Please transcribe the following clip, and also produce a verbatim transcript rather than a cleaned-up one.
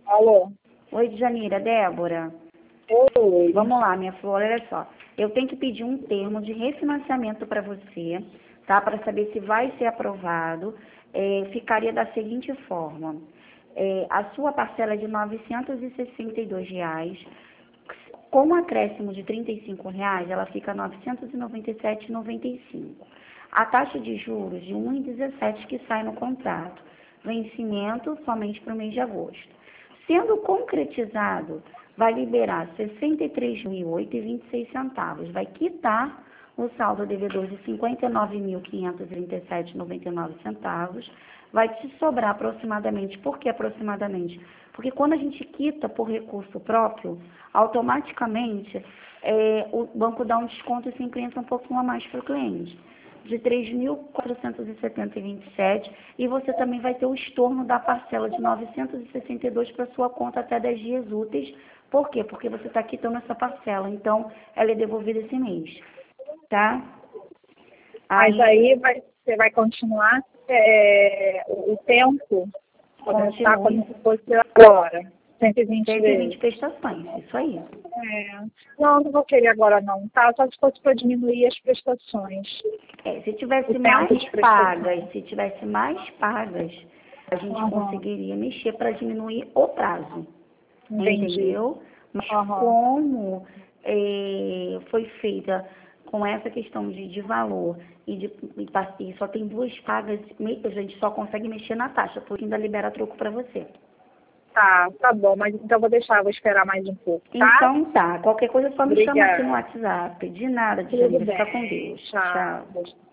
Alô? Oi, Janira, Débora. Oi. Vamos lá, minha flor, olha só. Eu tenho que pedir um termo de refinanciamento para você, tá? Para saber se vai ser aprovado. É, ficaria da seguinte forma. É, a sua parcela é de novecentos e sessenta e dois reais. Com um acréscimo de trinta e cinco reais, ela fica novecentos e noventa e sete reais e noventa e cinco centavos. A taxa de juros de um vírgula dezessete que sai no contrato. Vencimento somente para o mês de agosto. Sendo concretizado, vai liberar sessenta e três mil e oito reais e vinte e seis centavos. Vai quitar o saldo devedor de cinquenta e nove mil quinhentos e trinta e sete reais e noventa e nove centavos. Vai te sobrar aproximadamente. Por que aproximadamente? Porque quando a gente quita por recurso próprio, automaticamente é, o banco dá um desconto e sempre entra um pouquinho a mais para o cliente, de três mil quatrocentos e setenta reais e vinte e sete centavos, e você também vai ter o estorno da parcela de novecentos e sessenta e dois reais para sua conta até dez dias úteis. Por quê? Porque você está quitando essa parcela, então ela é devolvida esse mês, tá? Mas aí vai, você vai continuar é, o o tempo, Continue. tá como se fosse agora, cento e vinte cento e vinte vezes. prestações, isso aí. É. Não, não vou querer agora não, tá? Só se fosse para diminuir as prestações. É, se O tivesse tempo mais de prestação. pagas, se tivesse mais pagas, a gente Uhum. conseguiria mexer para diminuir o prazo. Entendi. Entendeu? Mas Uhum. como é, foi feita com essa questão de, de valor e, de, e pa- e só tem duas pagas, me- a gente só consegue mexer na taxa, porque ainda libera troco para você. Tá, tá bom, mas então vou deixar, vou esperar mais um pouco, tá? Então tá, qualquer coisa só me chama aqui no Obrigada. WhatsApp. De nada, Tudo Djanira, bem. fica com Deus. Tchau. Tchau.